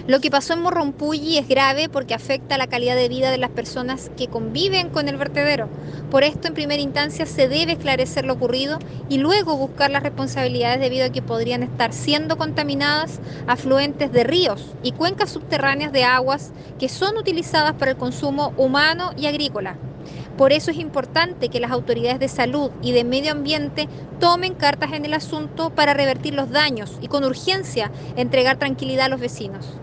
Lo que pasó en Morrompulli es grave porque afecta la calidad de vida de las personas que conviven con el vertedero. Por esto, en primera instancia, se debe esclarecer lo ocurrido y luego buscar las responsabilidades debido a que podrían estar siendo contaminadas afluentes de ríos y cuencas subterráneas de aguas que son utilizadas para el consumo humano y agrícola. Por eso es importante que las autoridades de salud y de medio ambiente tomen cartas en el asunto para revertir los daños y con urgencia entregar tranquilidad a los vecinos.